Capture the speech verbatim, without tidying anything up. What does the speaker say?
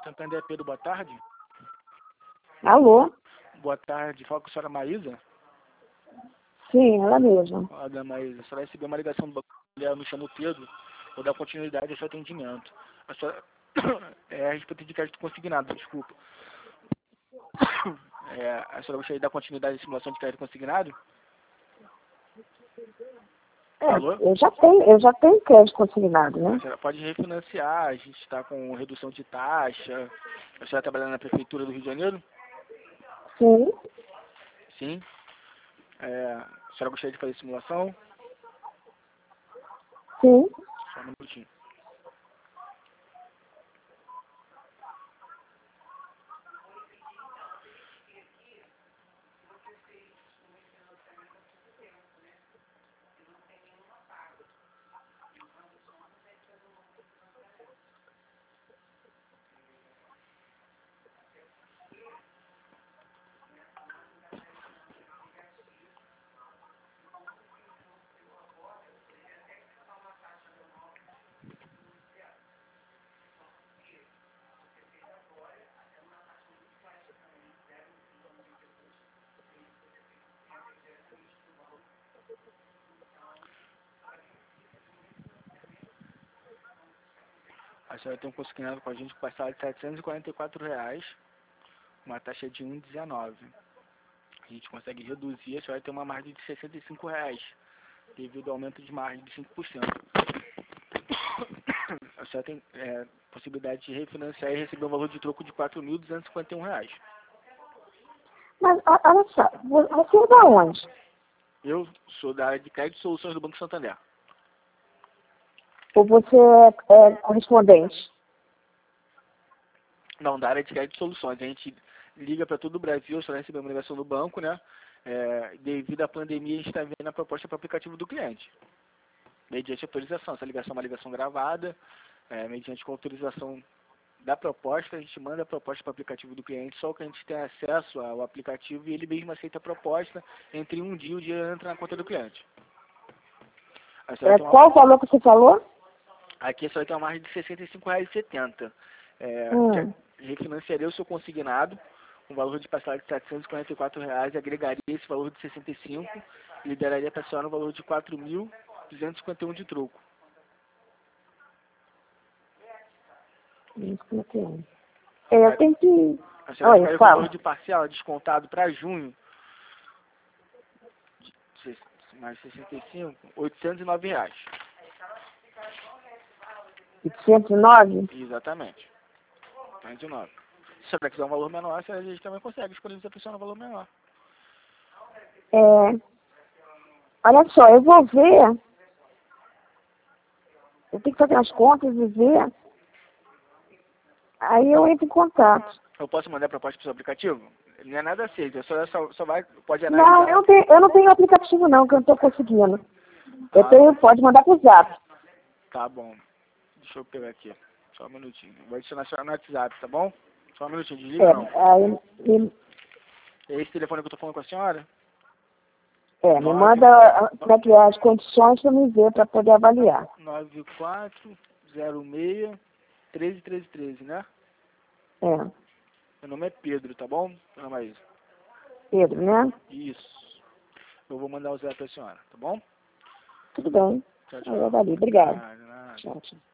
Santander, Pedro, boa tarde. Alô? Boa tarde, fala com a senhora Maísa. Sim, ela mesma. Olá, dona Maísa, a senhora recebeu uma ligação do banco, eu me chamo Pedro, vou dar continuidade ao seu atendimento. A senhora, é a respeito de crédito consignado, desculpa. É, a senhora gostaria de dar continuidade à simulação de crédito consignado? É, Alô? eu já tenho, eu já tenho crédito consignado, né? A senhora pode refinanciar, a gente está com redução de taxa. A senhora trabalha na prefeitura do Rio de Janeiro? Sim, Sim. É, a senhora gostaria de fazer simulação? sim. Só um minutinho. A senhora tem um consignado com a gente com parcela de setecentos e quarenta e quatro reais, uma taxa de um vírgula dezenove. A gente consegue reduzir, a senhora tem uma margem de sessenta e cinco reais, devido ao aumento de margem de cinco por cento. A senhora tem é, possibilidade de refinanciar e receber um valor de troco de quatro mil duzentos e cinquenta e um reais. Mas, ó, olha só, vo- você é da onde? Eu sou da área de crédito e soluções do Banco Santander. Ou você é, é correspondente? Não, da área de crédito e soluções. A gente liga para todo o Brasil, só recebe uma ligação do banco, né? É, devido à pandemia, a gente está vendo a proposta para o aplicativo do cliente. Mediante autorização. Essa ligação é uma ligação gravada, é, mediante com autorização da proposta, a gente manda a proposta para o aplicativo do cliente, só que a gente tem acesso ao aplicativo e ele mesmo aceita a proposta, entre um dia e o dia entra na conta do cliente. A senhora É, tem uma- qual o valor que você falou? Aqui a senhora tem uma margem de sessenta e cinco reais e setenta centavos. É, Hum. refinanciaria o seu consignado, com valor de parcela de setecentos e quarenta e quatro reais, agregaria esse valor de sessenta e cinco e lideraria para a senhora um valor de quatro mil duzentos e cinquenta e um de troco. cinquenta e um. É, eu tenho que... A senhora Olha, ficaria com o valor fala. de parcela descontado para junho, de mais sessenta e cinco, oitocentos e nove reais. oitocentos e nove? Exatamente. oitocentos e nove. Se a senhora quiser um valor menor, a gente também consegue disponibilizar para a senhora um valor menor. É, olha só, eu vou ver. Eu tenho que fazer as contas e ver. Aí eu entro em contato. Eu posso mandar a proposta para o seu aplicativo? Não é nada aceito, a senhora só, só vai, pode Não, analisar. eu não tenho, eu não tenho aplicativo não, que eu não estou conseguindo. Eu Ah, tenho, pode mandar pro zap. tá bom. Deixa eu pegar aqui. Só um minutinho. Vou adicionar a senhora no WhatsApp, tá bom? Só um minutinho, É, desliga não. aí, me, É esse telefone que eu tô falando com a senhora? é, me Nove manda ah, como é que é as condições para me ver, para poder avaliar. nove quatro zero seis treze treze treze, né? É, Meu nome é Pedro, tá bom, dona Maísa? Pedro, né? Isso. Eu vou mandar o zap pra senhora, tá bom? Tudo bem. Tchau, Aí eu tchau. avalio. Obrigado. Ah, de nada. Tchau, tchau.